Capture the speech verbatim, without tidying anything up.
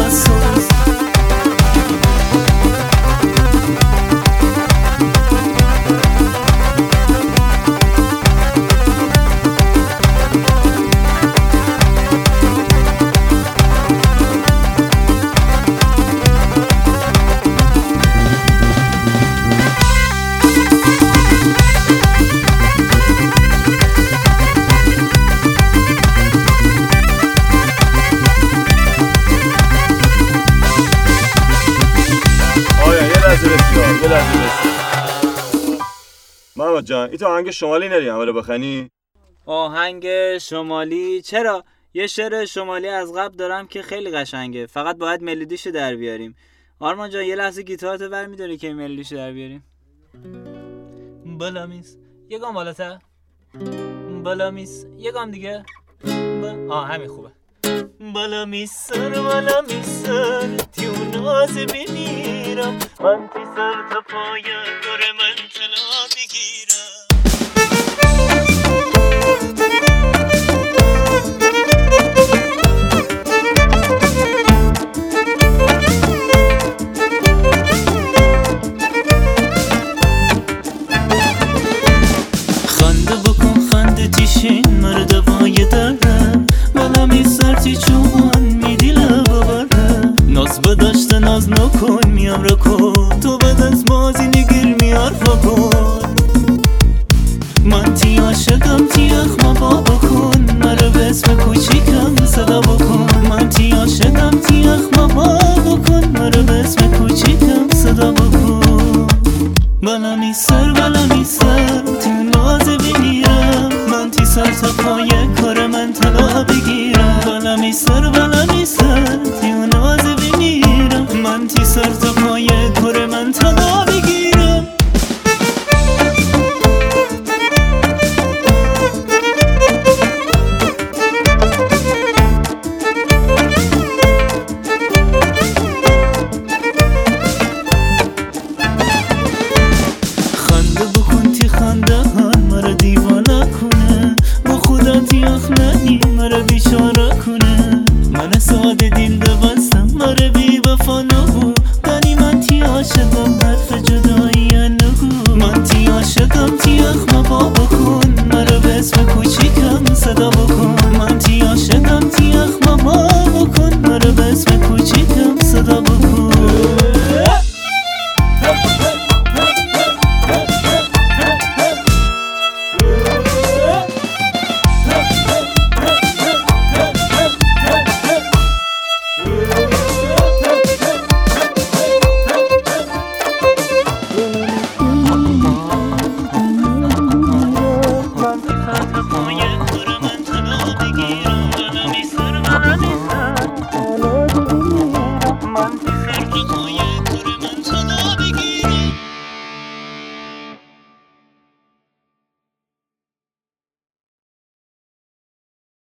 تخصص. محمد جان این تو آهنگ شمالی نری اولا بخنی؟ آهنگ شمالی؟ چرا؟ یه شعر شمالی از قبل دارم که خیلی قشنگه، فقط باید ملودیشو در بیاریم. آرمان جان یه لحظه گیتارتو برمی‌داری که ملودیشو در بیاریم؟ بالا میس یه گام بالاتر، بالا میس یه گام دیگه، با... آه همین خوبه. بالا میسر بالا میسر تیوناز بمیرم، من تی سر تا پای دور من طلا بگیرم. خنده بکن خنده تیشین مرد وای داره، بالا میسر تی چوان میدیله ببره. ناز بداشته ناز نکن میام رکن، تو بد از بازی نگیر میار فکن. من تی عاشقم تی اخما با بکن، مرا به اسم کوچیکم صدا